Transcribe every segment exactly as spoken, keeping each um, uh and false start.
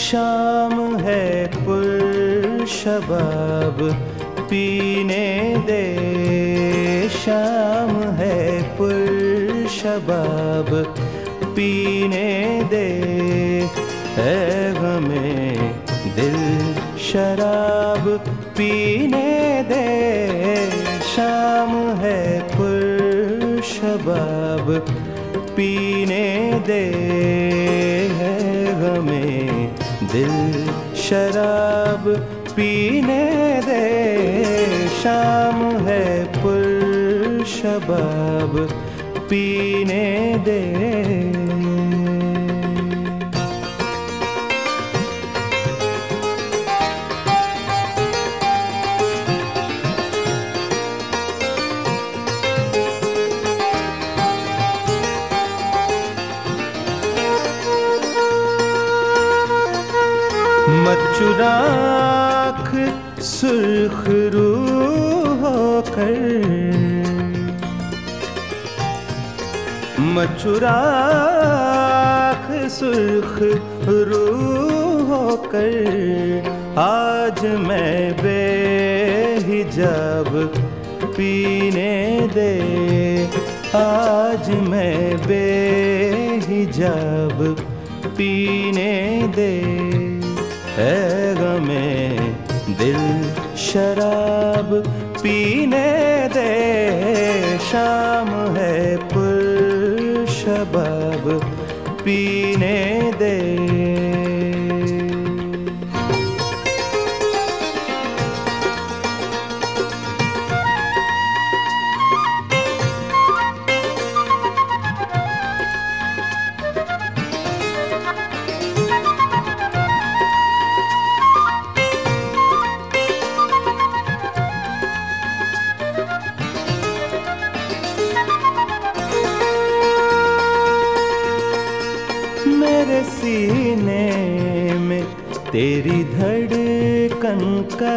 शाम है पुर शबाब पीने दे, शाम है पुर शबाब पीने दे, है गमे दिल शराब पीने दे। शाम है पुर शबाब पीने दे, है गमे दिल शराब पीने दे। शाम है पुर शबाब पीने दे। मत चुरा आँख सुर्ख रूह होकर, मत चुरा आँख सुर्ख रूह होकर। आज मैं बेहिजाब पीने दे, आज मैं बेहिजाब पीने दे, है गमे दिल शराब पीने दे। शाम है पुर शबाब पीने दे। मेरे सीने में तेरी धड़कन का,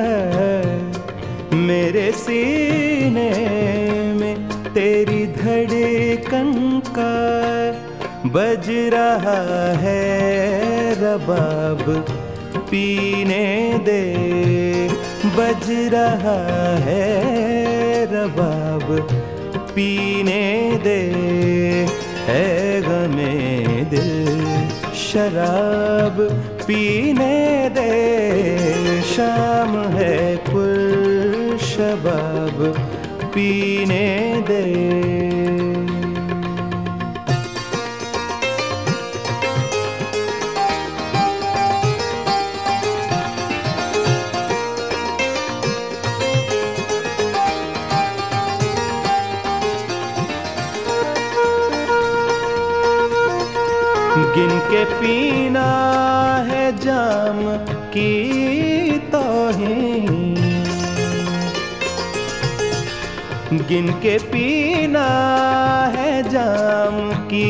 मेरे सीने में तेरी धड़कन का बज रहा है रबाब पीने दे, बज रहा है रबाब पीने दे, है गमे दिल शराब पीने दे। शाम है पुर शबाब पीने दे। गिन के पीना है जाम की तौहीन, गिन के पीना है जाम की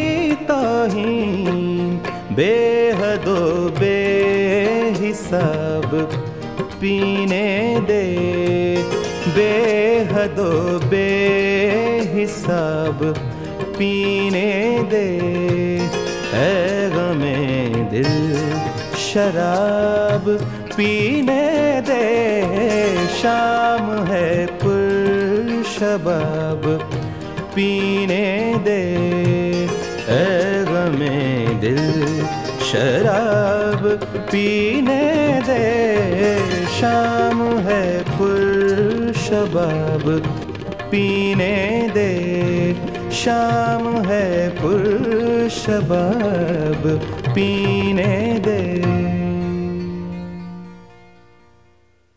तौहीन। बेहदो बेहिसाब पीने दे, बेहदो बेहिसाब पीने दे, है गमे दिल शराब पीने दे। शाम है पुर शबाब पीने दे, है गमे दिल शराब पीने दे। शाम है पुर शबाब पीने दे, शाम है पुर शबाब पीने दे।